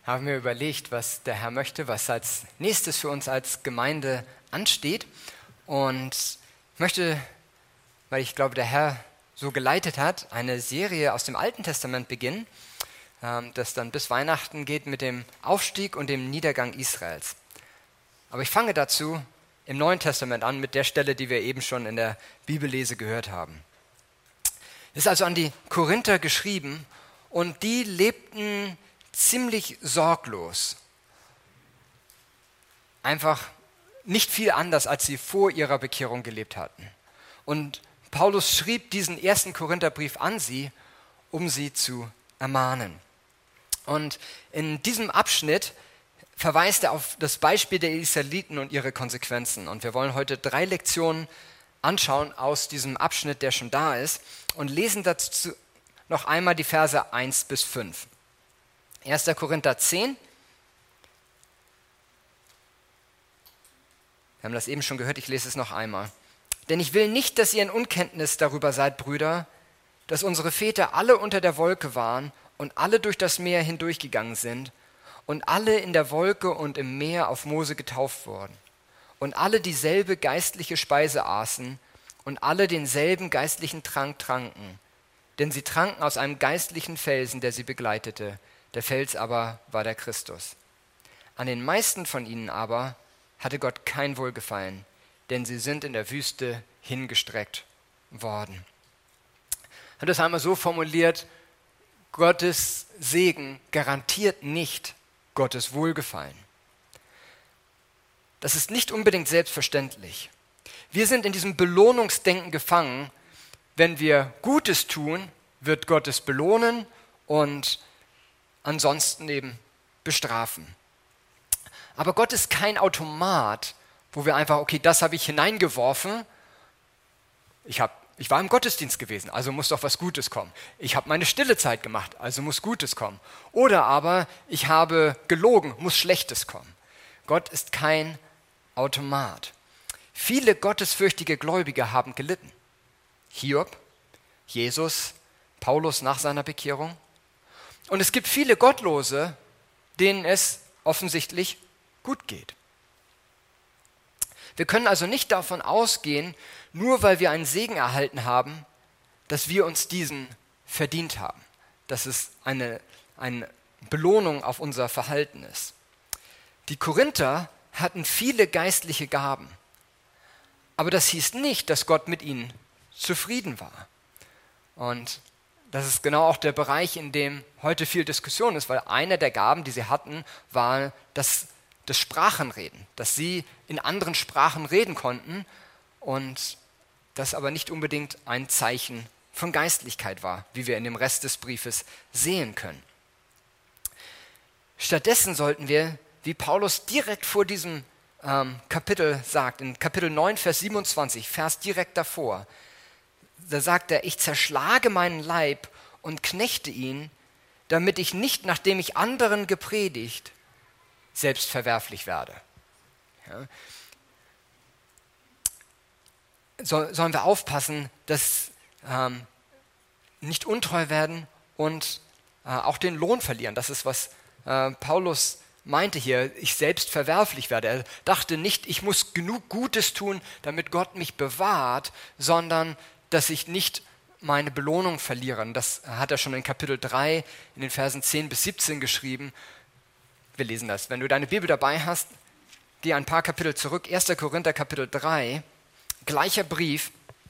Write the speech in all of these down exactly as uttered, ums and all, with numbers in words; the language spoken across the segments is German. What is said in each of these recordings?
haben wir überlegt, was der Herr möchte, was als nächstes für uns als Gemeinde ansteht. Und ich möchte, weil ich glaube, der Herr so geleitet hat, eine Serie aus dem Alten Testament beginnen, das dann bis Weihnachten geht mit dem Aufstieg und dem Niedergang Israels. Aber ich fange dazu im Neuen Testament an, mit der Stelle, die wir eben schon in der Bibellese gehört haben. Es ist also an die Korinther geschrieben und die lebten ziemlich sorglos. Einfach nicht viel anders, als sie vor ihrer Bekehrung gelebt hatten. Und Paulus schrieb diesen ersten Korintherbrief an sie, um sie zu ermahnen. Und in diesem Abschnitt verweist er auf das Beispiel der Israeliten und ihre Konsequenzen. Und wir wollen heute drei Lektionen anschauen aus diesem Abschnitt, der schon da ist, und lesen dazu noch einmal die Verse eins bis fünf. erster Korinther zehn. Wir haben das eben schon gehört, ich lese es noch einmal. Denn ich will nicht, dass ihr in Unkenntnis darüber seid, Brüder, dass unsere Väter alle unter der Wolke waren und alle durch das Meer hindurchgegangen sind und alle in der Wolke und im Meer auf Mose getauft wurden und alle dieselbe geistliche Speise aßen und alle denselben geistlichen Trank tranken, denn sie tranken aus einem geistlichen Felsen, der sie begleitete. Der Fels aber war der Christus. An den meisten von ihnen aber hatte Gott kein Wohlgefallen, denn sie sind in der Wüste hingestreckt worden. Ich habe das einmal so formuliert: Gottes Segen garantiert nicht Gottes Wohlgefallen. Das ist nicht unbedingt selbstverständlich. Wir sind in diesem Belohnungsdenken gefangen. Wenn wir Gutes tun, wird Gott es belohnen und ansonsten eben bestrafen. Aber Gott ist kein Automat, wo wir einfach, okay, das habe ich hineingeworfen, ich, hab, ich war im Gottesdienst gewesen, also muss doch was Gutes kommen. Ich habe meine stille Zeit gemacht, also muss Gutes kommen. Oder aber, ich habe gelogen, muss Schlechtes kommen. Gott ist kein Automat. Viele gottesfürchtige Gläubige haben gelitten. Hiob, Jesus, Paulus nach seiner Bekehrung. Und es gibt viele Gottlose, denen es offensichtlich gut geht. Wir können also nicht davon ausgehen, nur weil wir einen Segen erhalten haben, dass wir uns diesen verdient haben, dass es eine, eine Belohnung auf unser Verhalten ist. Die Korinther hatten viele geistliche Gaben, aber das hieß nicht, dass Gott mit ihnen zufrieden war. Und das ist genau auch der Bereich, in dem heute viel Diskussion ist, weil eine der Gaben, die sie hatten, war das, das Sprachenreden, dass sie in anderen Sprachen reden konnten und das aber nicht unbedingt ein Zeichen von Geistlichkeit war, wie wir in dem Rest des Briefes sehen können. Stattdessen sollten wir, wie Paulus direkt vor diesem ähm, Kapitel sagt, in Kapitel neun, Vers siebenundzwanzig, Vers direkt davor, da sagt er: Ich zerschlage meinen Leib und knechte ihn, damit ich nicht, nachdem ich anderen gepredigt, selbst verwerflich werde. Ja. So, sollen wir aufpassen, dass ähm, nicht untreu werden und äh, auch den Lohn verlieren. Das ist, was äh, Paulus meinte hier, ich selbst verwerflich werde. Er dachte nicht, ich muss genug Gutes tun, damit Gott mich bewahrt, sondern dass ich nicht meine Belohnung verliere. Und das hat er schon in Kapitel drei, in den Versen zehn bis siebzehn geschrieben. Wir lesen das. Wenn du deine Bibel dabei hast, geh ein paar Kapitel zurück. erster Korinther Kapitel drei, gleicher Brief.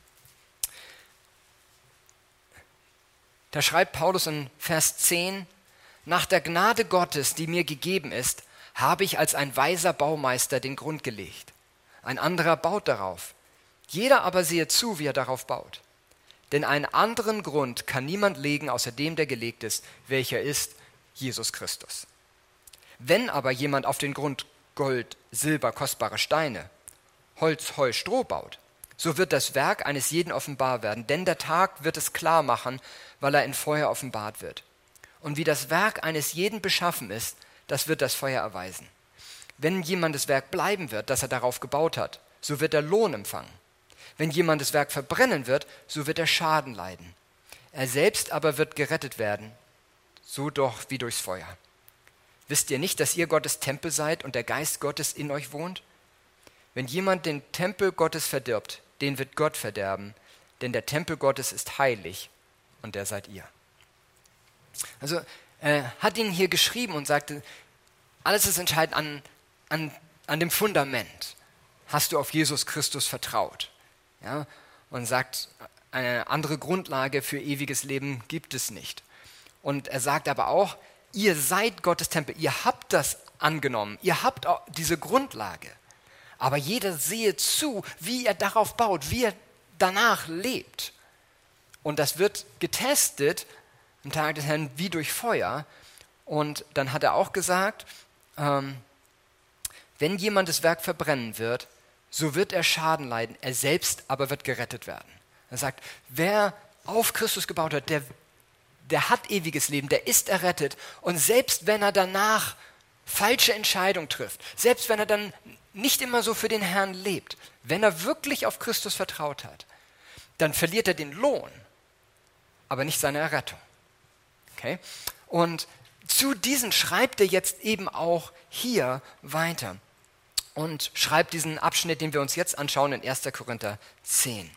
Da schreibt Paulus in Vers zehn: Nach der Gnade Gottes, die mir gegeben ist, habe ich als ein weiser Baumeister den Grund gelegt. Ein anderer baut darauf. Jeder aber sehe zu, wie er darauf baut. Denn einen anderen Grund kann niemand legen, außer dem, der gelegt ist, welcher ist Jesus Christus. Wenn aber jemand auf den Grund Gold, Silber, kostbare Steine, Holz, Heu, Stroh baut, so wird das Werk eines jeden offenbar werden, denn der Tag wird es klar machen, weil er in Feuer offenbart wird. Und wie das Werk eines jeden beschaffen ist, das wird das Feuer erweisen. Wenn jemandes Werk bleiben wird, das er darauf gebaut hat, so wird er Lohn empfangen. Wenn jemandes Werk verbrennen wird, so wird er Schaden leiden. Er selbst aber wird gerettet werden, so doch wie durchs Feuer. Wisst ihr nicht, dass ihr Gottes Tempel seid und der Geist Gottes in euch wohnt? Wenn jemand den Tempel Gottes verdirbt, den wird Gott verderben, denn der Tempel Gottes ist heilig und der seid ihr. Also er hat ihn hier geschrieben und sagte, alles ist entscheidend an, an, an dem Fundament. Hast du auf Jesus Christus vertraut? Ja? Und sagt, eine andere Grundlage für ewiges Leben gibt es nicht. Und er sagt aber auch, ihr seid Gottes Tempel, ihr habt das angenommen, ihr habt auch diese Grundlage. Aber jeder sehe zu, wie er darauf baut, wie er danach lebt. Und das wird getestet am Tag des Herrn wie durch Feuer. Und dann hat er auch gesagt, ähm, wenn jemand das Werk verbrennen wird, so wird er Schaden leiden, er selbst aber wird gerettet werden. Er sagt, wer auf Christus gebaut hat, der, der hat ewiges Leben, der ist errettet. Und selbst wenn er danach falsche Entscheidungen trifft, selbst wenn er dann nicht immer so für den Herrn lebt, wenn er wirklich auf Christus vertraut hat, dann verliert er den Lohn, aber nicht seine Errettung. Okay? Und zu diesen schreibt er jetzt eben auch hier weiter und schreibt diesen Abschnitt, den wir uns jetzt anschauen, in erster Korinther zehn.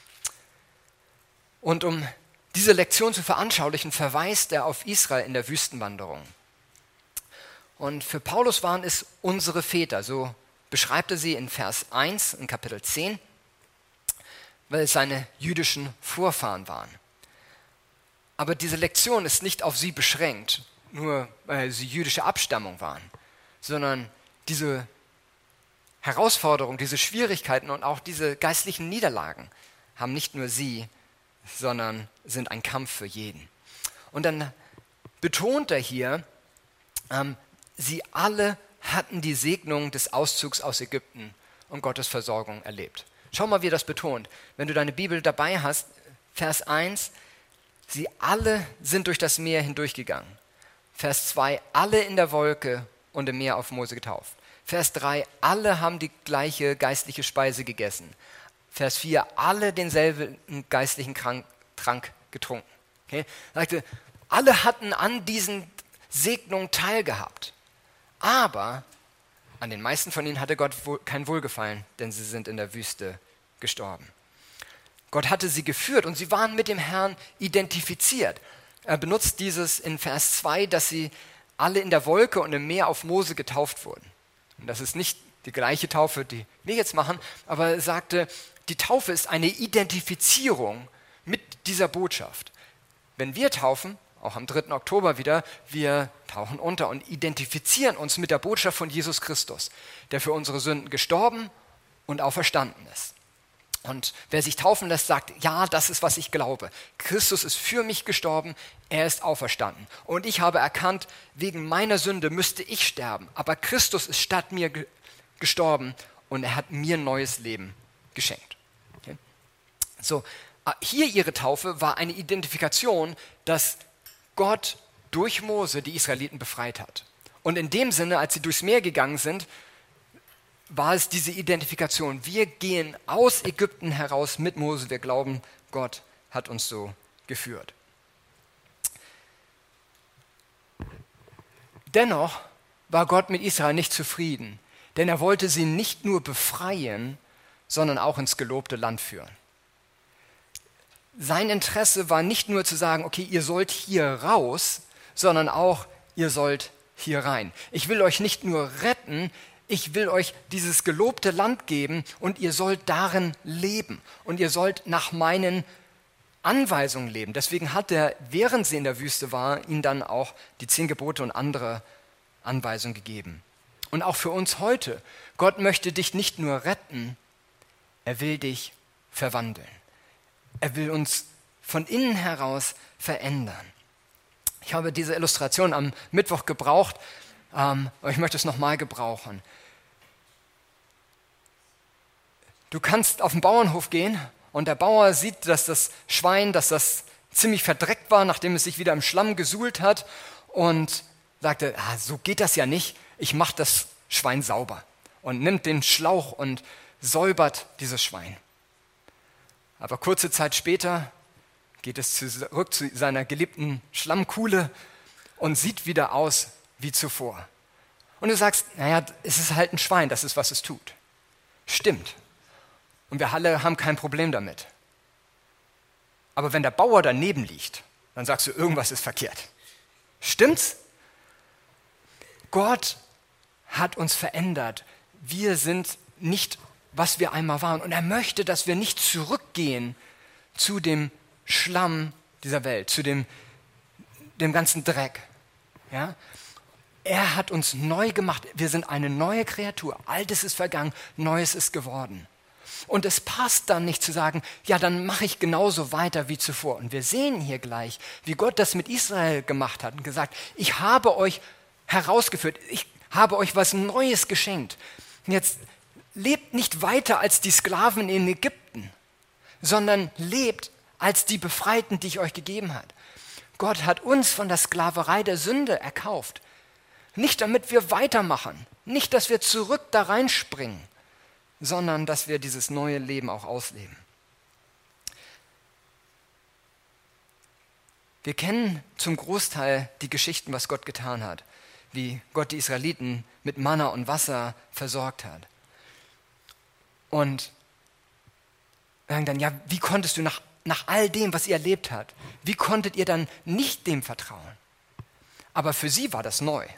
Und um diese Lektion zu veranschaulichen, verweist er auf Israel in der Wüstenwanderung. Und für Paulus waren es unsere Väter, so beschreibt er sie in Vers eins in Kapitel zehn, weil es seine jüdischen Vorfahren waren. Aber diese Lektion ist nicht auf sie beschränkt, nur weil sie jüdische Abstammung waren, sondern diese Herausforderung, diese Schwierigkeiten und auch diese geistlichen Niederlagen haben nicht nur sie, sondern sind ein Kampf für jeden. Und dann betont er hier, ähm, sie alle hatten die Segnung des Auszugs aus Ägypten und Gottes Versorgung erlebt. Schau mal, wie er das betont. Wenn du deine Bibel dabei hast, Vers eins, sie alle sind durch das Meer hindurchgegangen. Vers zwei, alle in der Wolke und im Meer auf Mose getauft. Vers drei, alle haben die gleiche geistliche Speise gegessen. Vers vier, alle denselben geistlichen Trank getrunken. Okay? Er sagte, alle hatten an diesen Segnungen teilgehabt. Aber an den meisten von ihnen hatte Gott kein Wohlgefallen, denn sie sind in der Wüste gestorben. Gott hatte sie geführt und sie waren mit dem Herrn identifiziert. Er benutzt dieses in Vers zwei, dass sie alle in der Wolke und im Meer auf Mose getauft wurden. Und das ist nicht die gleiche Taufe, die wir jetzt machen, aber er sagte, die Taufe ist eine Identifizierung mit dieser Botschaft. Wenn wir taufen, auch am dritten Oktober wieder, wir tauchen unter und identifizieren uns mit der Botschaft von Jesus Christus, der für unsere Sünden gestorben und auferstanden ist. Und wer sich taufen lässt, sagt, ja, das ist, was ich glaube. Christus ist für mich gestorben, er ist auferstanden. Und ich habe erkannt, wegen meiner Sünde müsste ich sterben. Aber Christus ist statt mir ge- gestorben und er hat mir ein neues Leben geschenkt. Okay? So, hier ihre Taufe war eine Identifikation, dass Gott durch Mose die Israeliten befreit hat. Und in dem Sinne, als sie durchs Meer gegangen sind, war es diese Identifikation. Wir gehen aus Ägypten heraus mit Mose. Wir glauben, Gott hat uns so geführt. Dennoch war Gott mit Israel nicht zufrieden, denn er wollte sie nicht nur befreien, sondern auch ins gelobte Land führen. Sein Interesse war nicht nur zu sagen, okay, ihr sollt hier raus, sondern auch, ihr sollt hier rein. Ich will euch nicht nur retten, ich will euch dieses gelobte Land geben und ihr sollt darin leben. Und ihr sollt nach meinen Anweisungen leben. Deswegen hat er, während sie in der Wüste war, ihnen dann auch die zehn Gebote und andere Anweisungen gegeben. Und auch für uns heute, Gott möchte dich nicht nur retten, er will dich verwandeln. Er will uns von innen heraus verändern. Ich habe diese Illustration am Mittwoch gebraucht, ähm, aber ich möchte es nochmal gebrauchen. Du kannst auf den Bauernhof gehen und der Bauer sieht, dass das Schwein, dass das ziemlich verdreckt war, nachdem es sich wieder im Schlamm gesuhlt hat und sagte, ah, so geht das ja nicht, ich mache das Schwein sauber und nimmt den Schlauch und säubert dieses Schwein. Aber kurze Zeit später geht es zurück zu seiner geliebten Schlammkuhle und sieht wieder aus wie zuvor. Und du sagst, naja, es ist halt ein Schwein, das ist, was es tut. Stimmt. Und wir alle haben kein Problem damit. Aber wenn der Bauer daneben liegt, dann sagst du, irgendwas ist verkehrt. Stimmt's? Gott hat uns verändert. Wir sind nicht, was wir einmal waren. Und er möchte, dass wir nicht zurückgehen zu dem Schlamm dieser Welt, zu dem, dem ganzen Dreck. Ja? Er hat uns neu gemacht. Wir sind eine neue Kreatur. Altes ist vergangen, Neues ist geworden. Und es passt dann nicht zu sagen, ja, dann mache ich genauso weiter wie zuvor. Und wir sehen hier gleich, wie Gott das mit Israel gemacht hat und gesagt, ich habe euch herausgeführt, ich habe euch was Neues geschenkt. Und jetzt lebt nicht weiter als die Sklaven in Ägypten, sondern lebt als die Befreiten, die ich euch gegeben habe. Gott hat uns von der Sklaverei der Sünde erkauft. Nicht damit wir weitermachen, nicht, dass wir zurück da reinspringen, sondern dass wir dieses neue Leben auch ausleben. Wir kennen zum Großteil die Geschichten, was Gott getan hat, wie Gott die Israeliten mit Manna und Wasser versorgt hat. Und wir sagen dann, ja, wie konntest du nach, nach all dem, was ihr erlebt habt, wie konntet ihr dann nicht dem vertrauen? Aber für sie war das neu.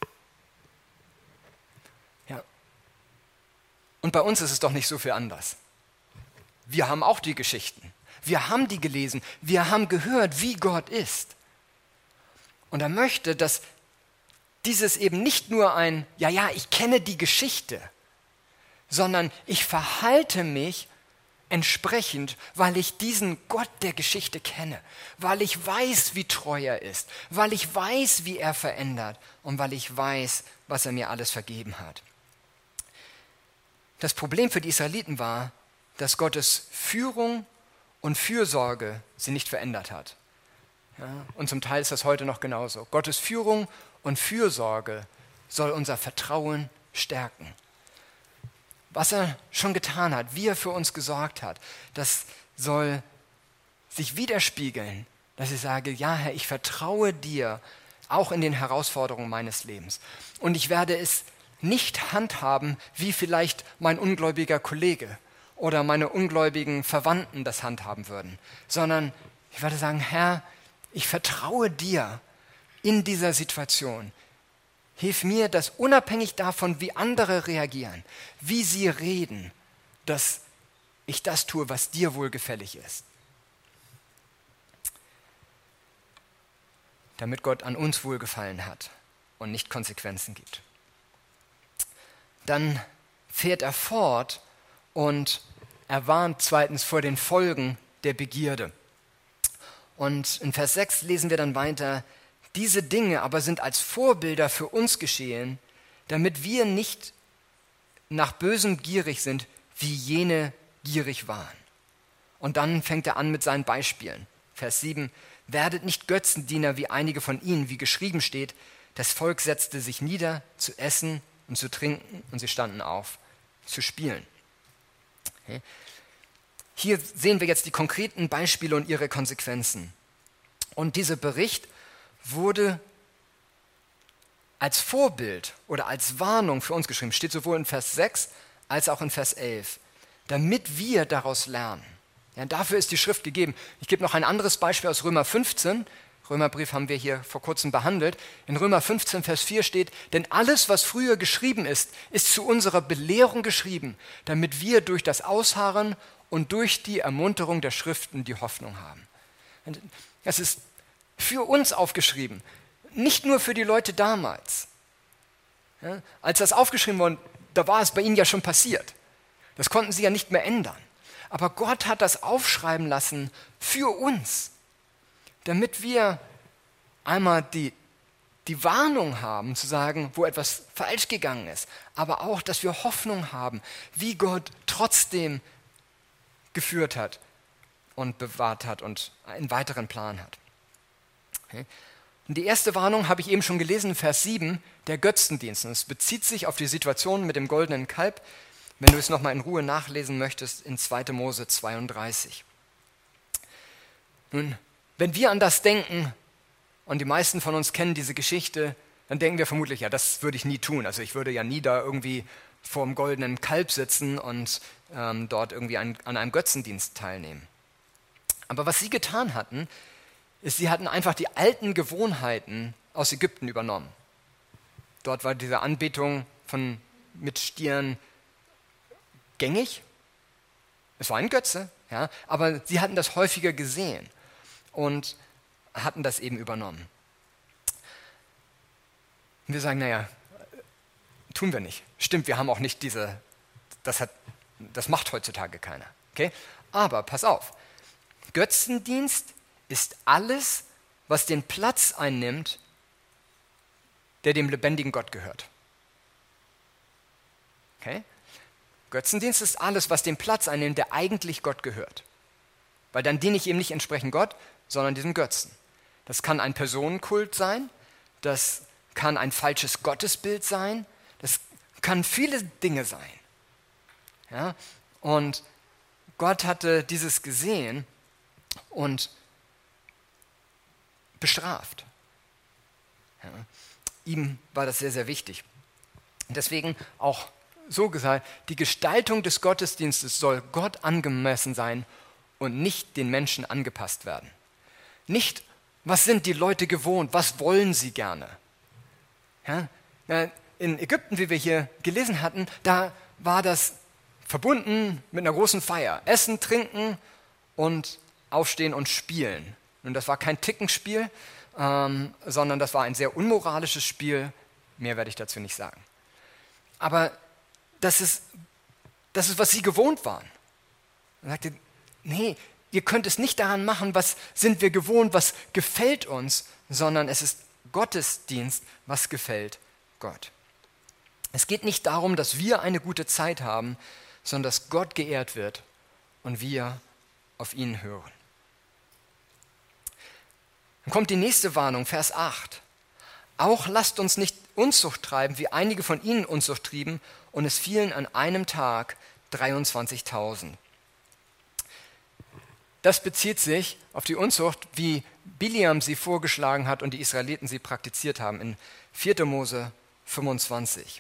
Ja. Und bei uns ist es doch nicht so viel anders. Wir haben auch die Geschichten. Wir haben die gelesen. Wir haben gehört, wie Gott ist. Und er möchte, dass dieses eben nicht nur ein, ja, ja, ich kenne die Geschichte, sondern ich verhalte mich entsprechend, weil ich diesen Gott der Geschichte kenne, weil ich weiß, wie treu er ist, weil ich weiß, wie er verändert und weil ich weiß, was er mir alles vergeben hat. Das Problem für die Israeliten war, dass Gottes Führung und Fürsorge sie nicht verändert hat. Ja, und zum Teil ist das heute noch genauso. Gottes Führung und Fürsorge soll unser Vertrauen stärken. Was er schon getan hat, wie er für uns gesorgt hat, das soll sich widerspiegeln, dass ich sage, ja Herr, ich vertraue dir auch in den Herausforderungen meines Lebens. Und ich werde es nicht handhaben, wie vielleicht mein ungläubiger Kollege oder meine ungläubigen Verwandten das handhaben würden, sondern ich werde sagen, Herr, ich vertraue dir in dieser Situation. Hilf mir, dass unabhängig davon, wie andere reagieren, wie sie reden, dass ich das tue, was dir wohlgefällig ist. Damit Gott an uns wohlgefallen hat und nicht Konsequenzen gibt. Dann fährt er fort und er warnt zweitens vor den Folgen der Begierde. Und in Vers sechs lesen wir dann weiter, diese Dinge aber sind als Vorbilder für uns geschehen, damit wir nicht nach Bösem gierig sind, wie jene gierig waren. Und dann fängt er an mit seinen Beispielen. Vers sieben, werdet nicht Götzendiener wie einige von ihnen, wie geschrieben steht, das Volk setzte sich nieder zu essen und zu trinken und sie standen auf, zu spielen. Okay. Hier sehen wir jetzt die konkreten Beispiele und ihre Konsequenzen. Und dieser Bericht wurde als Vorbild oder als Warnung für uns geschrieben, steht sowohl in Vers sechs als auch in Vers elf, damit wir daraus lernen. Ja, dafür ist die Schrift gegeben. Ich gebe noch ein anderes Beispiel aus Römer fünfzehn. Römerbrief haben wir hier vor kurzem behandelt. In Römer fünfzehn, Vers vier steht, denn alles, was früher geschrieben ist, ist zu unserer Belehrung geschrieben, damit wir durch das Ausharren und durch die Ermunterung der Schriften die Hoffnung haben. Es ist für uns aufgeschrieben, nicht nur für die Leute damals. Ja, als das aufgeschrieben wurde, da war es bei ihnen ja schon passiert. Das konnten sie ja nicht mehr ändern. Aber Gott hat das aufschreiben lassen für uns, damit wir einmal die, die Warnung haben, zu sagen, wo etwas falsch gegangen ist, aber auch, dass wir Hoffnung haben, wie Gott trotzdem geführt hat und bewahrt hat und einen weiteren Plan hat. Okay. Und die erste Warnung habe ich eben schon gelesen in Vers sieben, der Götzendienst. Und es bezieht sich auf die Situation mit dem goldenen Kalb, wenn du es nochmal in Ruhe nachlesen möchtest, in zweiter Mose zweiunddreißig. Nun, wenn wir an das denken, und die meisten von uns kennen diese Geschichte, dann denken wir vermutlich, ja, das würde ich nie tun. Also ich würde ja nie da irgendwie vor dem goldenen Kalb sitzen und ähm, dort irgendwie ein, an einem Götzendienst teilnehmen. Aber was sie getan hatten, ist, sie hatten einfach die alten Gewohnheiten aus Ägypten übernommen. Dort war diese Anbetung von, mit Stieren gängig. Es war ein Götze, ja, aber sie hatten das häufiger gesehen und hatten das eben übernommen. Und wir sagen, naja, tun wir nicht. Stimmt, wir haben auch nicht diese, das, hat, das macht heutzutage keiner. Okay? Aber pass auf, Götzendienst ist alles, was den Platz einnimmt, der dem lebendigen Gott gehört. Okay? Götzendienst ist alles, was den Platz einnimmt, der eigentlich Gott gehört. Weil dann diene ich eben nicht entsprechend Gott, sondern diesem Götzen. Das kann ein Personenkult sein, das kann ein falsches Gottesbild sein, das kann viele Dinge sein. Ja? Und Gott hatte dieses gesehen und bestraft. Ja? Ihm war das sehr, sehr wichtig. Deswegen auch so gesagt, die Gestaltung des Gottesdienstes soll Gott angemessen sein und nicht den Menschen angepasst werden. Nicht, was sind die Leute gewohnt, was wollen sie gerne. Ja? In Ägypten, wie wir hier gelesen hatten, da war das verbunden mit einer großen Feier. Essen, trinken und aufstehen und spielen. Und das war kein Tickenspiel, ähm, sondern das war ein sehr unmoralisches Spiel. Mehr werde ich dazu nicht sagen. Aber das ist, das ist, was sie gewohnt waren. Er sagte, nee, ihr könnt es nicht daran machen, was sind wir gewohnt, was gefällt uns, sondern es ist Gottesdienst, was gefällt Gott. Es geht nicht darum, dass wir eine gute Zeit haben, sondern dass Gott geehrt wird und wir auf ihn hören. Dann kommt die nächste Warnung, Vers acht. Auch lasst uns nicht Unzucht treiben, wie einige von ihnen Unzucht trieben, und es fielen an einem Tag dreiundzwanzigtausend. Das bezieht sich auf die Unzucht, wie Biliam sie vorgeschlagen hat und die Israeliten sie praktiziert haben in vierter Mose fünfundzwanzig.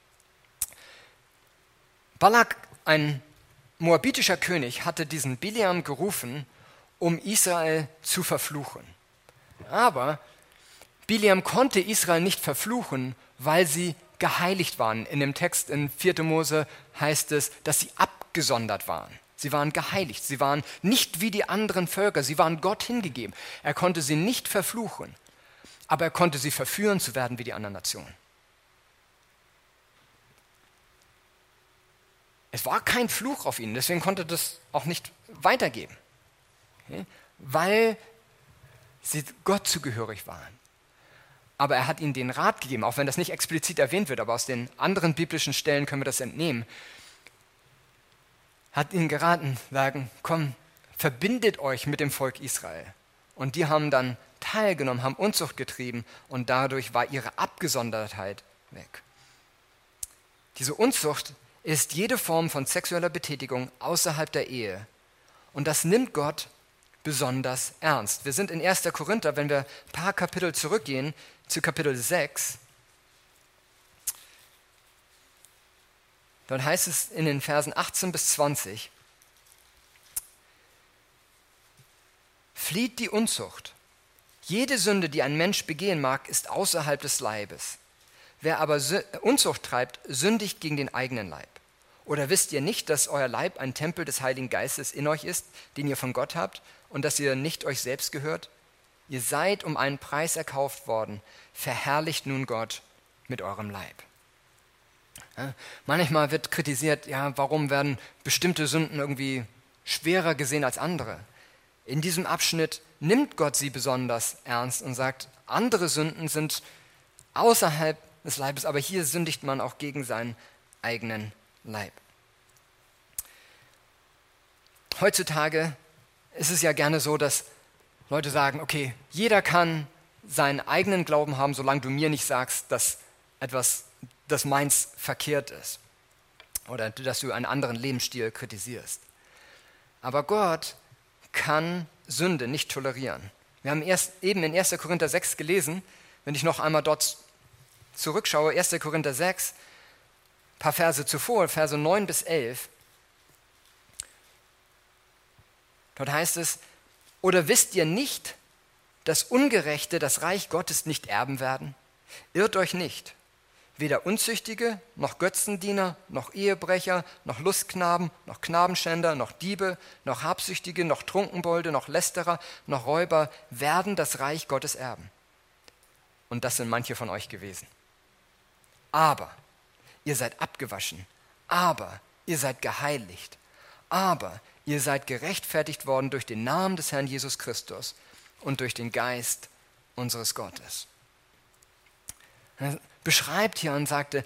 Balak, ein moabitischer König, hatte diesen Biliam gerufen, um Israel zu verfluchen. Aber Biliam konnte Israel nicht verfluchen, weil sie geheiligt waren. In dem Text in vierter Mose heißt es, dass sie abgesondert waren. Sie waren geheiligt, sie waren nicht wie die anderen Völker, sie waren Gott hingegeben. Er konnte sie nicht verfluchen, aber er konnte sie verführen zu werden wie die anderen Nationen. Es war kein Fluch auf ihnen, deswegen konnte er das auch nicht weitergeben, okay? Weil sie Gott zugehörig waren. Aber er hat ihnen den Rat gegeben, auch wenn das nicht explizit erwähnt wird, aber aus den anderen biblischen Stellen können wir das entnehmen, hat ihnen geraten, sagen, komm, verbindet euch mit dem Volk Israel. Und die haben dann teilgenommen, haben Unzucht getrieben und dadurch war ihre Abgesondertheit weg. Diese Unzucht ist jede Form von sexueller Betätigung außerhalb der Ehe. Und das nimmt Gott besonders ernst. Wir sind in erster Korinther, wenn wir ein paar Kapitel zurückgehen, zu Kapitel sechs, dann heißt es in den Versen achtzehn bis zwanzig, flieht die Unzucht. Jede Sünde, die ein Mensch begehen mag, ist außerhalb des Leibes. Wer aber Unzucht treibt, sündigt gegen den eigenen Leib. Oder wisst ihr nicht, dass euer Leib ein Tempel des Heiligen Geistes in euch ist, den ihr von Gott habt, und dass ihr nicht euch selbst gehört? Ihr seid um einen Preis erkauft worden. Verherrlicht nun Gott mit eurem Leib. Ja, manchmal wird kritisiert, ja, warum werden bestimmte Sünden irgendwie schwerer gesehen als andere? In diesem Abschnitt nimmt Gott sie besonders ernst und sagt, andere Sünden sind außerhalb des Leibes, aber hier sündigt man auch gegen seinen eigenen Leib. Heutzutage ist es ja gerne so, dass Leute sagen, okay, jeder kann seinen eigenen Glauben haben, solange du mir nicht sagst, dass etwas, dass meins verkehrt ist oder dass du einen anderen Lebensstil kritisierst. Aber Gott kann Sünde nicht tolerieren. Wir haben erst eben in erster Korinther sechs gelesen, wenn ich noch einmal dort zurückschaue, erster Korinther sechs, ein paar Verse zuvor, Verse neun bis elf, dort heißt es, oder wisst ihr nicht, dass Ungerechte das Reich Gottes nicht erben werden? Irrt euch nicht. Weder Unzüchtige, noch Götzendiener, noch Ehebrecher, noch Lustknaben, noch Knabenschänder, noch Diebe, noch Habsüchtige, noch Trunkenbolde, noch Lästerer, noch Räuber werden das Reich Gottes erben. Und das sind manche von euch gewesen. Aber ihr seid abgewaschen, aber ihr seid geheiligt, aber ihr seid gerechtfertigt worden durch den Namen des Herrn Jesus Christus und durch den Geist unseres Gottes. Er beschreibt hier und sagte,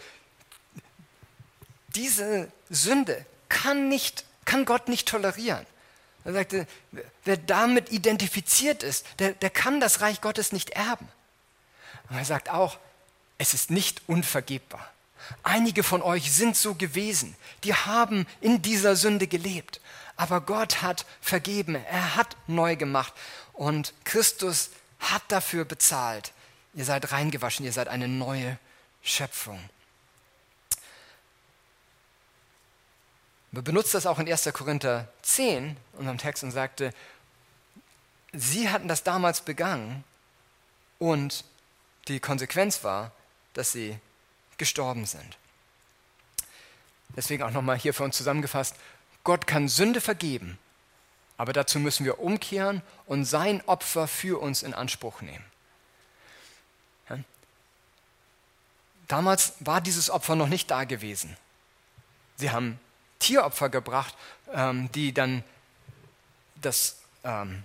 diese Sünde kann, nicht, kann Gott nicht tolerieren. Er sagte, wer damit identifiziert ist, der, der kann das Reich Gottes nicht erben. Und er sagt auch, es ist nicht unvergebbar. Einige von euch sind so gewesen, die haben in dieser Sünde gelebt. Aber Gott hat vergeben, er hat neu gemacht und Christus hat dafür bezahlt. Ihr seid reingewaschen, ihr seid eine neue Schöpfung. Wir benutzen das auch in erster Korinther zehn, unserem Text, und sagte, sie hatten das damals begangen und die Konsequenz war, dass sie gestorben sind. Deswegen auch nochmal hier für uns zusammengefasst, Gott kann Sünde vergeben, aber dazu müssen wir umkehren und sein Opfer für uns in Anspruch nehmen. Ja? Damals war dieses Opfer noch nicht da gewesen. Sie haben Tieropfer gebracht, ähm, die dann das ähm,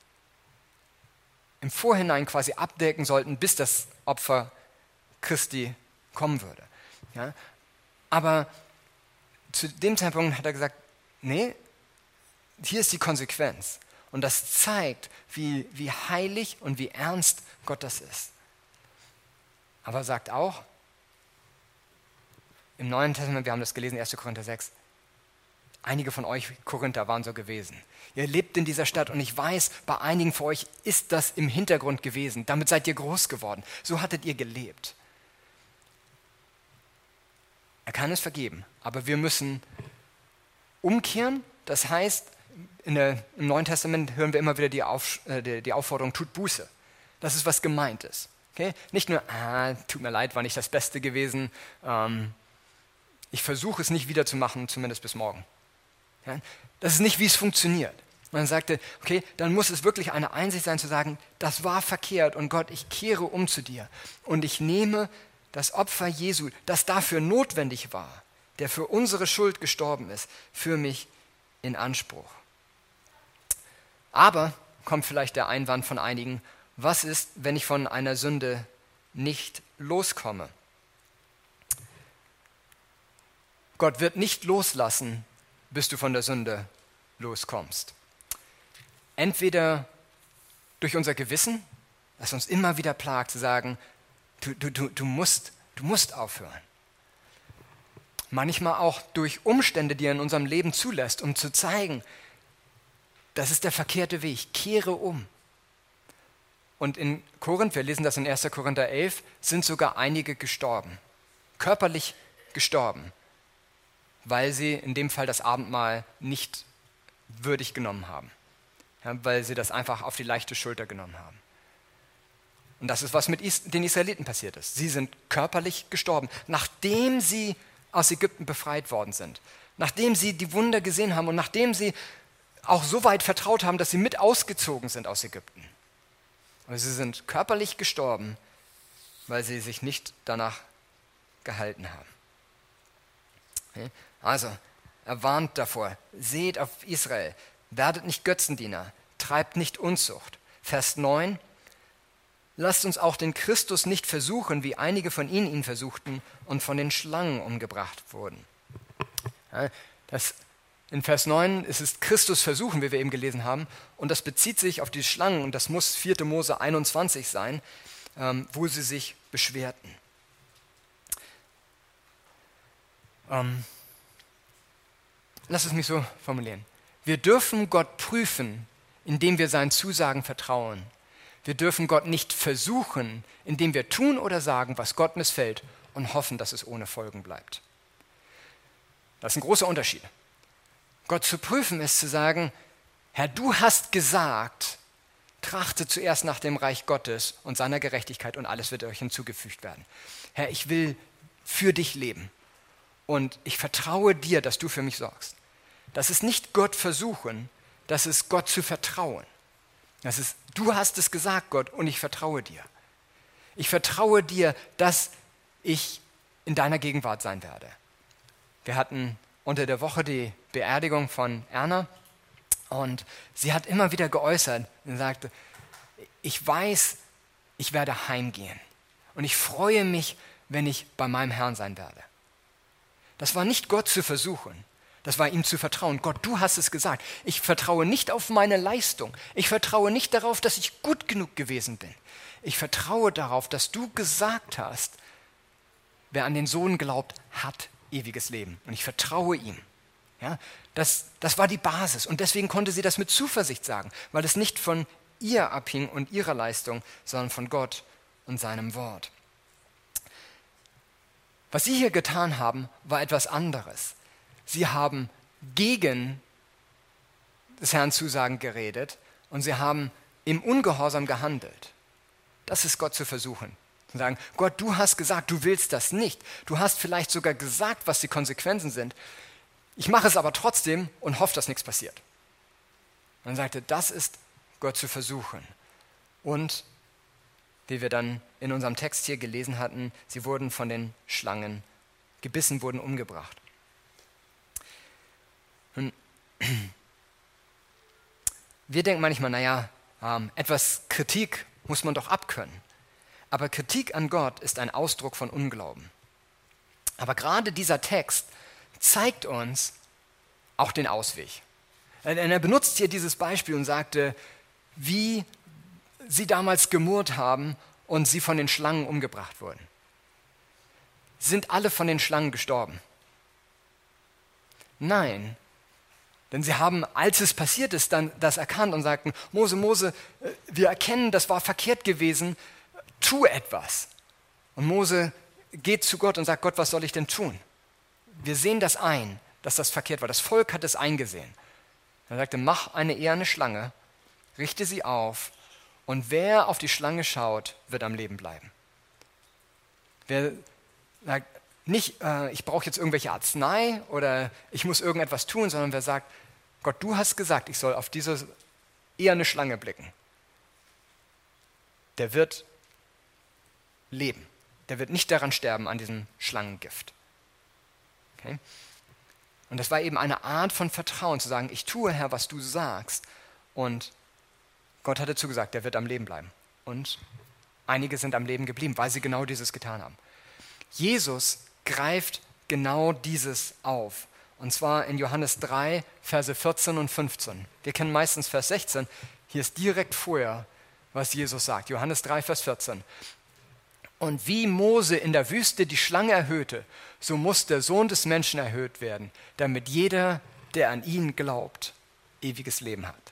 im Vorhinein quasi abdecken sollten, bis das Opfer Christi kommen würde. Ja? Aber zu dem Zeitpunkt hat er gesagt, nee, hier ist die Konsequenz. Und das zeigt, wie, wie heilig und wie ernst Gott das ist. Aber er sagt auch, im Neuen Testament, wir haben das gelesen, erster Korinther sechs, einige von euch Korinther waren so gewesen. Ihr lebt in dieser Stadt und ich weiß, bei einigen von euch ist das im Hintergrund gewesen. Damit seid ihr groß geworden. So hattet ihr gelebt. Er kann es vergeben, aber wir müssen umkehren. Das heißt, in der, im Neuen Testament hören wir immer wieder die, Auf, äh, die, die Aufforderung, tut Buße. Das ist, was gemeint ist. Okay? Nicht nur, ah, tut mir leid, war nicht das Beste gewesen. Ähm, ich versuche es nicht wieder zu machen, zumindest bis morgen. Ja? Das ist nicht, wie es funktioniert. Man sagte, okay, dann muss es wirklich eine Einsicht sein, zu sagen, das war verkehrt und Gott, ich kehre um zu dir. Und ich nehme das Opfer Jesu, das dafür notwendig war, der für unsere Schuld gestorben ist, für mich in Anspruch. Aber, kommt vielleicht der Einwand von einigen, was ist, wenn ich von einer Sünde nicht loskomme? Gott wird nicht loslassen, bis du von der Sünde loskommst. Entweder durch unser Gewissen, das uns immer wieder plagt, zu sagen, du, du, du, du, musst, du musst aufhören. Manchmal auch durch Umstände, die er in unserem Leben zulässt, um zu zeigen, das ist der verkehrte Weg, kehre um. Und in Korinth, wir lesen das in erster Korinther elf, sind sogar einige gestorben, körperlich gestorben, weil sie in dem Fall das Abendmahl nicht würdig genommen haben, ja, weil sie das einfach auf die leichte Schulter genommen haben. Und das ist, was mit Is- den Israeliten passiert ist. Sie sind körperlich gestorben, nachdem sie aus Ägypten befreit worden sind, nachdem sie die Wunder gesehen haben und nachdem sie auch so weit vertraut haben, dass sie mit ausgezogen sind aus Ägypten. Aber sie sind körperlich gestorben, weil sie sich nicht danach gehalten haben. Okay? Also, er warnt davor, seht auf Israel, werdet nicht Götzendiener, treibt nicht Unzucht. Vers neun, lasst uns auch den Christus nicht versuchen, wie einige von ihnen ihn versuchten und von den Schlangen umgebracht wurden. Ja, das, in Vers neun ist es Christus versuchen, wie wir eben gelesen haben, und das bezieht sich auf die Schlangen, und das muss vierte Mose einundzwanzig sein, ähm, wo sie sich beschwerten. Ähm, lass es mich so formulieren. Wir dürfen Gott prüfen, indem wir seinen Zusagen vertrauen. Wir dürfen Gott nicht versuchen, indem wir tun oder sagen, was Gott missfällt und hoffen, dass es ohne Folgen bleibt. Das ist ein großer Unterschied. Gott zu prüfen ist zu sagen, Herr, du hast gesagt, trachte zuerst nach dem Reich Gottes und seiner Gerechtigkeit und alles wird euch hinzugefügt werden. Herr, ich will für dich leben und ich vertraue dir, dass du für mich sorgst. Das ist nicht Gott versuchen, das ist Gott zu vertrauen. Das ist, du hast es gesagt, Gott, und ich vertraue dir. Ich vertraue dir, dass ich in deiner Gegenwart sein werde. Wir hatten unter der Woche die Beerdigung von Erna und sie hat immer wieder geäußert und sagte, ich weiß, ich werde heimgehen und ich freue mich, wenn ich bei meinem Herrn sein werde. Das war nicht Gott zu versuchen. Das war ihm zu vertrauen. Gott, du hast es gesagt. Ich vertraue nicht auf meine Leistung. Ich vertraue nicht darauf, dass ich gut genug gewesen bin. Ich vertraue darauf, dass du gesagt hast, wer an den Sohn glaubt, hat ewiges Leben. Und ich vertraue ihm. Ja, das, das war die Basis. Und deswegen konnte sie das mit Zuversicht sagen, weil es nicht von ihr abhing und ihrer Leistung, sondern von Gott und seinem Wort. Was sie hier getan haben, war etwas anderes. Sie haben gegen des Herrn Zusagen geredet und sie haben im Ungehorsam gehandelt. Das ist Gott zu versuchen. Zu sagen, Gott, du hast gesagt, du willst das nicht. Du hast vielleicht sogar gesagt, was die Konsequenzen sind. Ich mache es aber trotzdem und hoffe, dass nichts passiert. Man sagte, das ist Gott zu versuchen. Und wie wir dann in unserem Text hier gelesen hatten, sie wurden von den Schlangen gebissen, wurden umgebracht. Und wir denken manchmal, naja, ähm, etwas Kritik muss man doch abkönnen. Aber Kritik an Gott ist ein Ausdruck von Unglauben. Aber gerade dieser Text zeigt uns auch den Ausweg. Er benutzt hier dieses Beispiel und sagte, wie sie damals gemurrt haben und sie von den Schlangen umgebracht wurden. Sind alle von den Schlangen gestorben? Nein. Denn sie haben, als es passiert ist, dann das erkannt und sagten, Mose, Mose, wir erkennen, das war verkehrt gewesen, tu etwas. Und Mose geht zu Gott und sagt, Gott, was soll ich denn tun? Wir sehen das ein, dass das verkehrt war. Das Volk hat es eingesehen. Er sagte, mach eine eherne Schlange, richte sie auf und wer auf die Schlange schaut, wird am Leben bleiben. Wer sagt, nicht, äh, ich brauche jetzt irgendwelche Arznei oder ich muss irgendetwas tun, sondern wer sagt, Gott, du hast gesagt, ich soll auf diese eherne Schlange blicken. Der wird leben. Der wird nicht daran sterben, an diesem Schlangengift. Okay? Und das war eben eine Art von Vertrauen, zu sagen, ich tue, Herr, was du sagst. Und Gott hatte zugesagt, der wird am Leben bleiben. Und einige sind am Leben geblieben, weil sie genau dieses getan haben. Jesus greift genau dieses auf. Und zwar in Johannes drei, Verse vierzehn und fünfzehn. Wir kennen meistens Vers sechzehn. Hier ist direkt vorher, was Jesus sagt. Johannes drei, Vers vierzehn. Und wie Mose in der Wüste die Schlange erhöhte, so muss der Sohn des Menschen erhöht werden, damit jeder, der an ihn glaubt, ewiges Leben hat.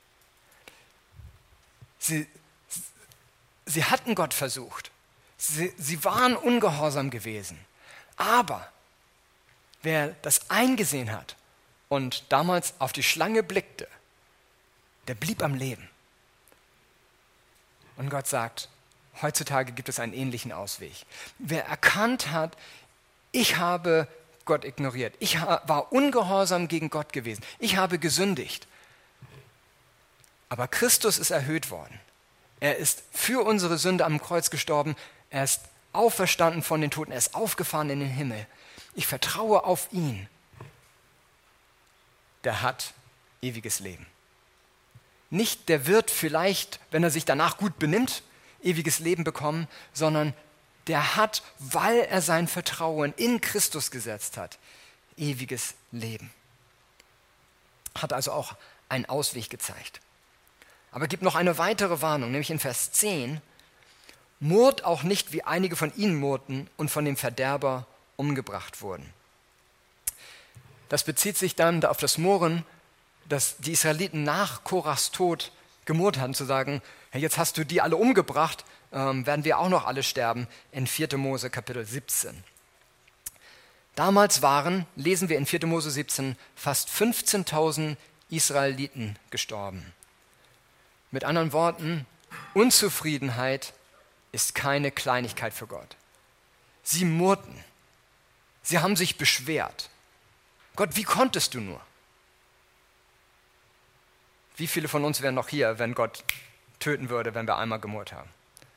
Sie, sie hatten Gott versucht. Sie, sie waren ungehorsam gewesen. Aber wer das eingesehen hat und damals auf die Schlange blickte, der blieb am Leben. Und Gott sagt, heutzutage gibt es einen ähnlichen Ausweg. Wer erkannt hat, ich habe Gott ignoriert, ich war ungehorsam gegen Gott gewesen, ich habe gesündigt. Aber Christus ist erhöht worden. Er ist für unsere Sünde am Kreuz gestorben, er ist auferstanden von den Toten, er ist aufgefahren in den Himmel. Ich vertraue auf ihn. Der hat ewiges Leben. Nicht der wird vielleicht, wenn er sich danach gut benimmt, ewiges Leben bekommen, sondern der hat, weil er sein Vertrauen in Christus gesetzt hat, ewiges Leben. Hat also auch einen Ausweg gezeigt. Aber es gibt noch eine weitere Warnung, nämlich in Vers zehn. Murrt auch nicht, wie einige von ihnen murrten und von dem Verderber umgebracht wurden. Das bezieht sich dann auf das Murren, das die Israeliten nach Korachs Tod gemurrt hatten, zu sagen, Jetzt hast du die alle umgebracht, ähm, werden wir auch noch alle sterben, in vierter Mose Kapitel siebzehn. Damals waren, lesen wir in vierter Mose siebzehn, fast fünfzehntausend Israeliten gestorben. Mit anderen Worten, Unzufriedenheit ist keine Kleinigkeit für Gott. Sie murrten, sie haben sich beschwert. Gott, wie konntest du nur? Wie viele von uns wären noch hier, wenn Gott töten würde, wenn wir einmal gemurrt haben?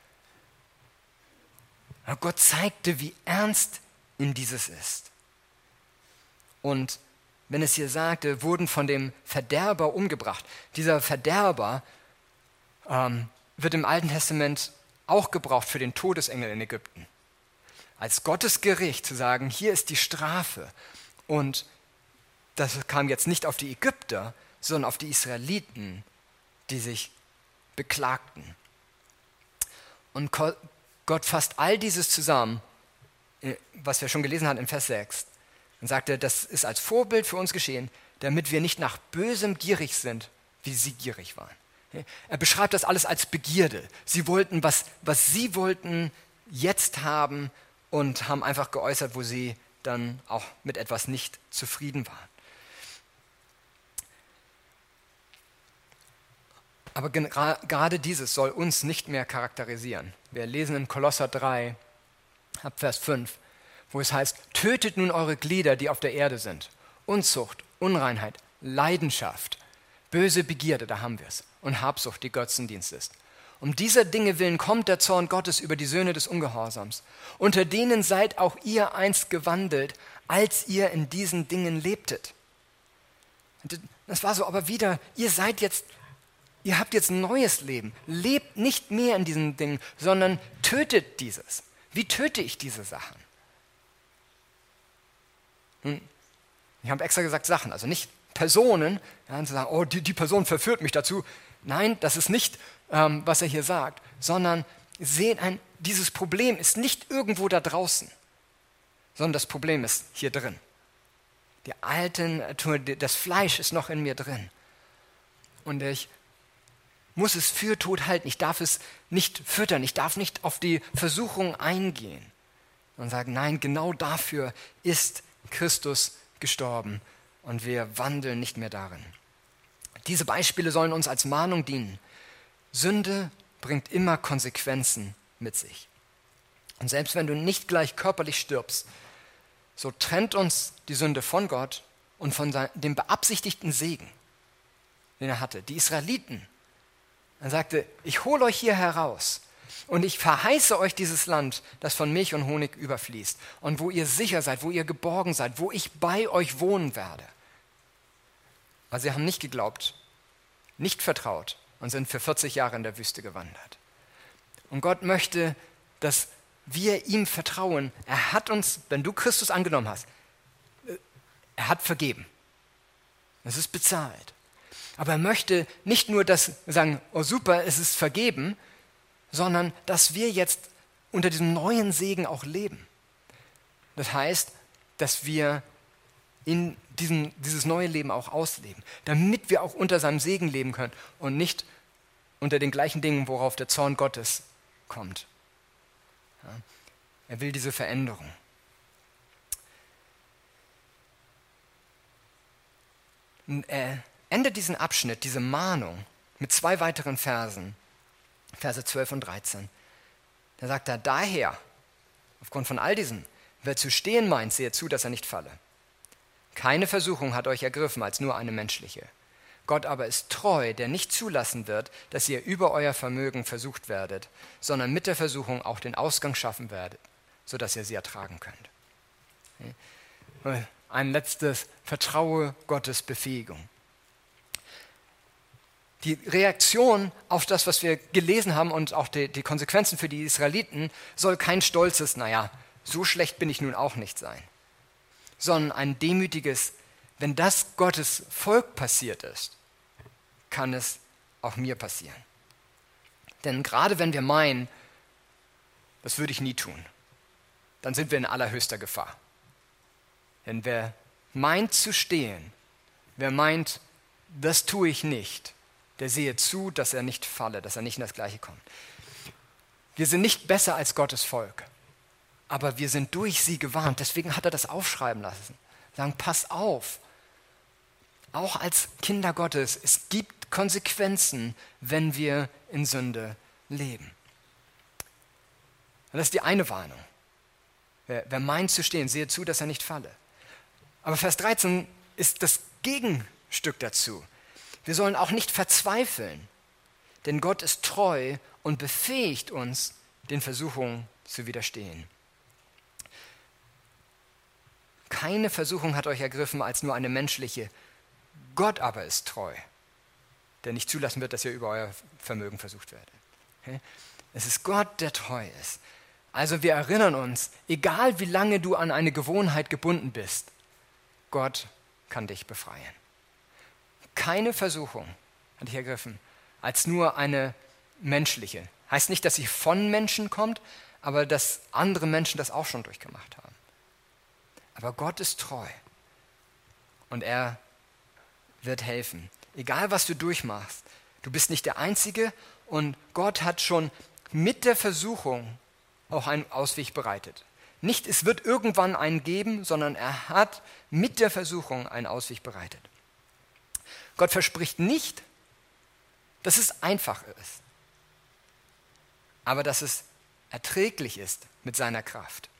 Aber Gott zeigte, wie ernst ihm dieses ist. Und wenn es hier sagte, wurden von dem Verderber umgebracht. Dieser Verderber ähm, wird im Alten Testament auch gebraucht für den Todesengel in Ägypten. Als Gottes Gericht zu sagen, hier ist die Strafe. Und das kam jetzt nicht auf die Ägypter, sondern auf die Israeliten, die sich beklagten. Und Gott fasst all dieses zusammen, was wir schon gelesen haben in Vers sechs, und sagte, das ist als Vorbild für uns geschehen, damit wir nicht nach Bösem gierig sind, wie sie gierig waren. Er beschreibt das alles als Begierde. Sie wollten, was, was sie wollten, jetzt haben und haben einfach geäußert, wo sie dann auch mit etwas nicht zufrieden waren. Aber gerade dieses soll uns nicht mehr charakterisieren. Wir lesen in Kolosser drei, ab Vers fünf, wo es heißt, tötet nun eure Glieder, die auf der Erde sind. Unzucht, Unreinheit, Leidenschaft, böse Begierde, da haben wir es, und Habsucht, die Götzendienst ist. Um dieser Dinge willen kommt der Zorn Gottes über die Söhne des Ungehorsams. Unter denen seid auch ihr einst gewandelt, als ihr in diesen Dingen lebtet. Das war so, aber wieder, ihr seid jetzt Ihr habt jetzt ein neues Leben. Lebt nicht mehr in diesen Dingen, sondern tötet dieses. Wie töte ich diese Sachen? Nun, ich habe extra gesagt Sachen, also nicht Personen, ja, zu sagen, oh, die, die Person verführt mich dazu. Nein, das ist nicht, ähm, was er hier sagt, sondern seht ein, dieses Problem ist nicht irgendwo da draußen, sondern das Problem ist hier drin. Die alte Natur, das Fleisch ist noch in mir drin. Und ich muss es für tot halten. Ich darf es nicht füttern. Ich darf nicht auf die Versuchung eingehen. Und sagen, nein, genau dafür ist Christus gestorben. Und wir wandeln nicht mehr darin. Diese Beispiele sollen uns als Mahnung dienen. Sünde bringt immer Konsequenzen mit sich. Und selbst wenn du nicht gleich körperlich stirbst, so trennt uns die Sünde von Gott und von dem beabsichtigten Segen, den er hatte. Die Israeliten, er sagte, ich hole euch hier heraus und ich verheiße euch dieses Land, das von Milch und Honig überfließt und wo ihr sicher seid, wo ihr geborgen seid, wo ich bei euch wohnen werde. Aber sie haben nicht geglaubt, nicht vertraut und sind für vierzig Jahre in der Wüste gewandert. Und Gott möchte, dass wir ihm vertrauen. Er hat uns, wenn du Christus angenommen hast, er hat vergeben. Es ist bezahlt. Aber er möchte nicht nur das sagen, oh super, es ist vergeben, sondern dass wir jetzt unter diesem neuen Segen auch leben. Das heißt, dass wir in diesem, dieses neue Leben auch ausleben, damit wir auch unter seinem Segen leben können und nicht unter den gleichen Dingen, worauf der Zorn Gottes kommt. Ja, er will diese Veränderung. Und er endet diesen Abschnitt, diese Mahnung, mit zwei weiteren Versen, Verse zwölf und dreizehn. Da sagt er, daher, aufgrund von all diesen, wer zu stehen meint, sehe zu, dass er nicht falle. Keine Versuchung hat euch ergriffen als nur eine menschliche. Gott aber ist treu, der nicht zulassen wird, dass ihr über euer Vermögen versucht werdet, sondern mit der Versuchung auch den Ausgang schaffen werdet, sodass ihr sie ertragen könnt. Ein letztes, vertraue Gottes Befähigung. Die Reaktion auf das, was wir gelesen haben und auch die, die Konsequenzen für die Israeliten, soll kein stolzes, naja, so schlecht bin ich nun auch nicht sein, sondern ein demütiges, wenn das Gottes Volk passiert ist, kann es auch mir passieren. Denn gerade wenn wir meinen, das würde ich nie tun, dann sind wir in allerhöchster Gefahr. Denn wer meint zu stehen, wer meint, das tue ich nicht, der sehe zu, dass er nicht falle, dass er nicht in das Gleiche kommt. Wir sind nicht besser als Gottes Volk, aber wir sind durch sie gewarnt. Deswegen hat er das aufschreiben lassen. Sagen, pass auf, auch als Kinder Gottes, es gibt Konsequenzen, wenn wir in Sünde leben. Das ist die eine Warnung. Wer, wer meint zu stehen, sehe zu, dass er nicht falle. Aber Vers dreizehn ist das Gegenstück dazu. Wir sollen auch nicht verzweifeln, denn Gott ist treu und befähigt uns, den Versuchungen zu widerstehen. Keine Versuchung hat euch ergriffen als nur eine menschliche. Gott aber ist treu, der nicht zulassen wird, dass ihr über euer Vermögen versucht werdet. Okay? Es ist Gott, der treu ist. Also wir erinnern uns, egal wie lange du an eine Gewohnheit gebunden bist, Gott kann dich befreien. Keine Versuchung hat dich ergriffen als nur eine menschliche. Heißt nicht, dass sie von Menschen kommt, aber dass andere Menschen das auch schon durchgemacht haben. Aber Gott ist treu und er wird helfen. Egal, was du durchmachst, du bist nicht der Einzige und Gott hat schon mit der Versuchung auch einen Ausweg bereitet. Nicht, es wird irgendwann einen geben, sondern er hat mit der Versuchung einen Ausweg bereitet. Gott verspricht nicht, dass es einfach ist, aber dass es erträglich ist mit seiner Kraft.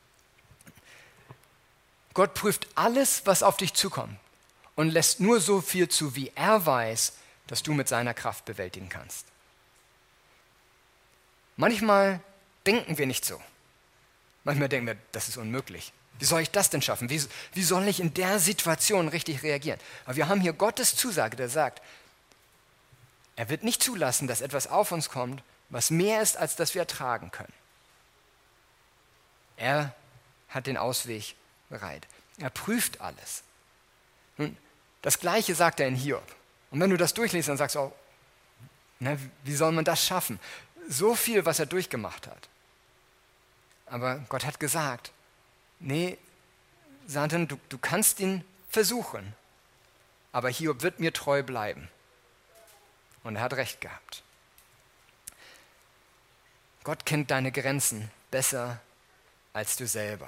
Gott prüft alles, was auf dich zukommt und lässt nur so viel zu, wie er weiß, dass du mit seiner Kraft bewältigen kannst. Manchmal denken wir nicht so. Manchmal denken wir, das ist unmöglich. Wie soll ich das denn schaffen? Wie, wie soll ich in der Situation richtig reagieren? Aber wir haben hier Gottes Zusage, der sagt, er wird nicht zulassen, dass etwas auf uns kommt, was mehr ist, als das wir ertragen können. Er hat den Ausweg bereit. Er prüft alles. Nun, das Gleiche sagt er in Hiob. Und wenn du das durchliest, dann sagst du auch, na, wie soll man das schaffen? So viel, was er durchgemacht hat. Aber Gott hat gesagt, nee, Satan, du, du kannst ihn versuchen, aber Hiob wird mir treu bleiben. Und er hat recht gehabt. Gott kennt deine Grenzen besser als du selber.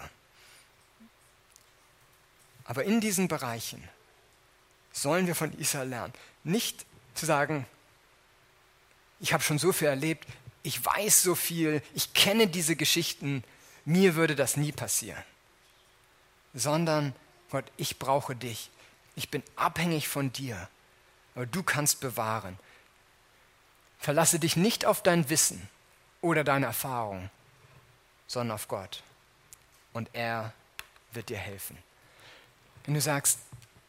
Aber in diesen Bereichen sollen wir von Israel lernen, nicht zu sagen, ich habe schon so viel erlebt, ich weiß so viel, ich kenne diese Geschichten, mir würde das nie passieren. Sondern, Gott, ich brauche dich. Ich bin abhängig von dir, aber du kannst bewahren. Verlasse dich nicht auf dein Wissen oder deine Erfahrung, sondern auf Gott. Und er wird dir helfen. Wenn du sagst,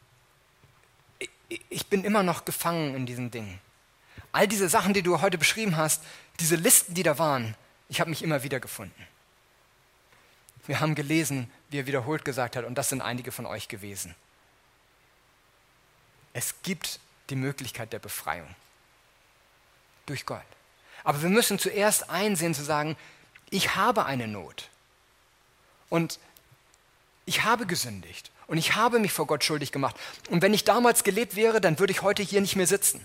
ich bin immer noch gefangen in diesen Dingen. All diese Sachen, die du heute beschrieben hast, diese Listen, die da waren, ich habe mich immer wieder gefunden. Wir haben gelesen, wie er wiederholt gesagt hat, und das sind einige von euch gewesen. Es gibt die Möglichkeit der Befreiung durch Gott. Aber wir müssen zuerst einsehen, zu sagen, ich habe eine Not und ich habe gesündigt und ich habe mich vor Gott schuldig gemacht. Und wenn ich damals gelebt wäre, dann würde ich heute hier nicht mehr sitzen.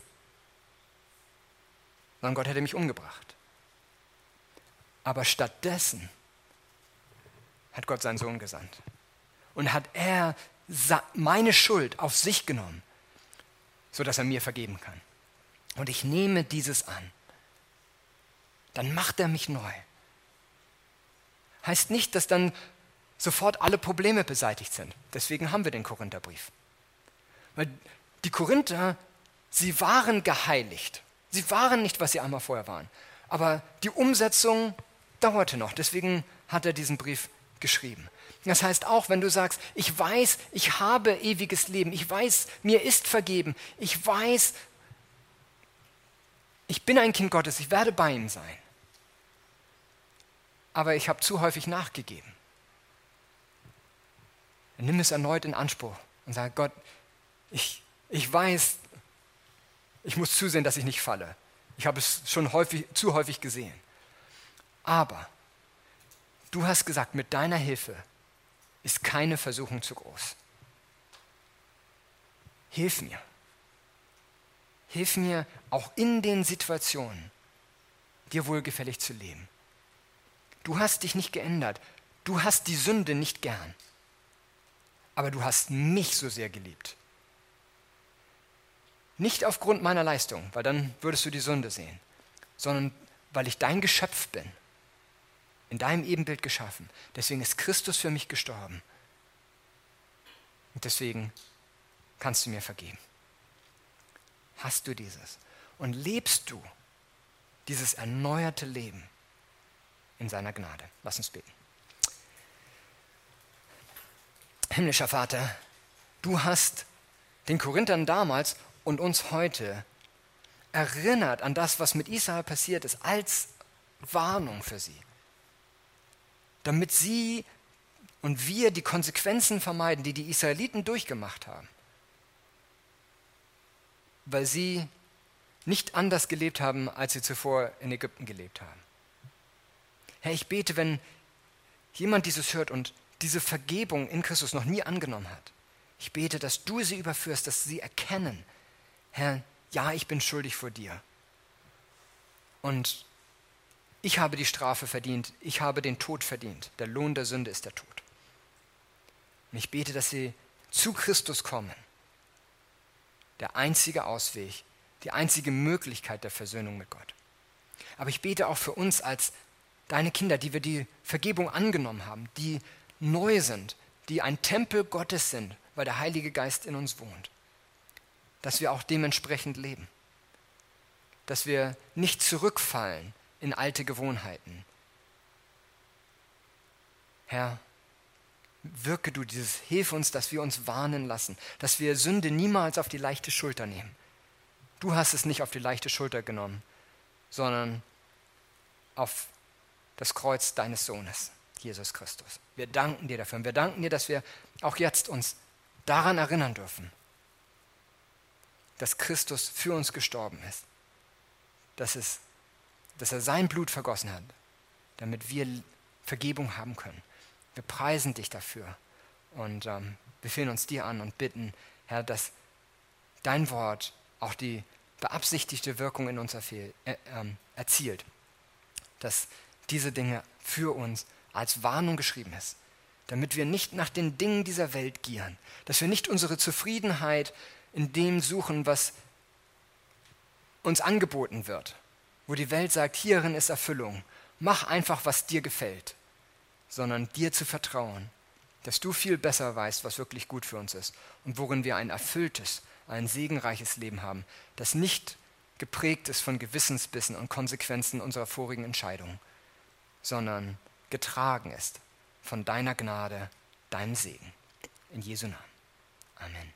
Sondern Gott hätte mich umgebracht. Aber stattdessen hat Gott seinen Sohn gesandt. Und hat er meine Schuld auf sich genommen, sodass er mir vergeben kann. Und ich nehme dieses an. Dann macht er mich neu. Heißt nicht, dass dann sofort alle Probleme beseitigt sind. Deswegen haben wir den Korintherbrief. Weil die Korinther, sie waren geheiligt. Sie waren nicht, was sie einmal vorher waren. Aber die Umsetzung dauerte noch. Deswegen hat er diesen Brief geschrieben. Das heißt auch, wenn du sagst, ich weiß, ich habe ewiges Leben, ich weiß, mir ist vergeben, ich weiß, ich bin ein Kind Gottes, ich werde bei ihm sein. Aber ich habe zu häufig nachgegeben. Dann nimm es erneut in Anspruch und sag, Gott, ich, ich weiß, ich muss zusehen, dass ich nicht falle. Ich habe es schon häufig, zu häufig gesehen. Aber du hast gesagt, mit deiner Hilfe ist keine Versuchung zu groß. Hilf mir. Hilf mir, auch in den Situationen dir wohlgefällig zu leben. Du hast dich nicht geändert. Du hast die Sünde nicht gern. Aber du hast mich so sehr geliebt. Nicht aufgrund meiner Leistung, weil dann würdest du die Sünde sehen, sondern weil ich dein Geschöpf bin, in deinem Ebenbild geschaffen. Deswegen ist Christus für mich gestorben. Und deswegen kannst du mir vergeben. Hast du dieses? Und lebst du dieses erneuerte Leben in seiner Gnade? Lass uns beten. Himmlischer Vater, du hast den Korinthern damals und uns heute erinnert an das, was mit Israel passiert ist, als Warnung für sie. Damit sie und wir die Konsequenzen vermeiden, die die Israeliten durchgemacht haben. Weil sie nicht anders gelebt haben, als sie zuvor in Ägypten gelebt haben. Herr, ich bete, wenn jemand dieses hört und diese Vergebung in Christus noch nie angenommen hat, ich bete, dass du sie überführst, dass sie erkennen, Herr, ja, ich bin schuldig vor dir. Und ich habe die Strafe verdient, ich habe den Tod verdient. Der Lohn der Sünde ist der Tod. Und ich bete, dass sie zu Christus kommen. Der einzige Ausweg, die einzige Möglichkeit der Versöhnung mit Gott. Aber ich bete auch für uns als deine Kinder, die wir die Vergebung angenommen haben, die neu sind, die ein Tempel Gottes sind, weil der Heilige Geist in uns wohnt, dass wir auch dementsprechend leben, dass wir nicht zurückfallen in alte Gewohnheiten. Herr, wirke du dieses, hilf uns, dass wir uns warnen lassen, dass wir Sünde niemals auf die leichte Schulter nehmen. Du hast es nicht auf die leichte Schulter genommen, sondern auf das Kreuz deines Sohnes, Jesus Christus. Wir danken dir dafür und wir danken dir, dass wir auch jetzt uns daran erinnern dürfen, dass Christus für uns gestorben ist, dass, es, dass er sein Blut vergossen hat, damit wir Vergebung haben können. Wir preisen dich dafür und ähm, befehlen uns dir an und bitten, Herr, dass dein Wort auch die beabsichtigte Wirkung in uns erfehl, äh, äh, erzielt, dass diese Dinge für uns als Warnung geschrieben ist, damit wir nicht nach den Dingen dieser Welt gieren, dass wir nicht unsere Zufriedenheit in dem suchen, was uns angeboten wird, wo die Welt sagt, hierin ist Erfüllung, mach einfach, was dir gefällt, sondern dir zu vertrauen, dass du viel besser weißt, was wirklich gut für uns ist und worin wir ein erfülltes, ein segenreiches Leben haben, das nicht geprägt ist von Gewissensbissen und Konsequenzen unserer vorigen Entscheidungen, sondern getragen ist von deiner Gnade, deinem Segen. In Jesu Namen. Amen.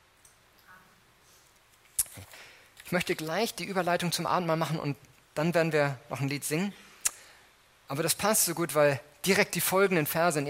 Ich möchte gleich die Überleitung zum Abendmahl machen und dann werden wir noch ein Lied singen. Aber das passt so gut, weil direkt die folgenden Verse in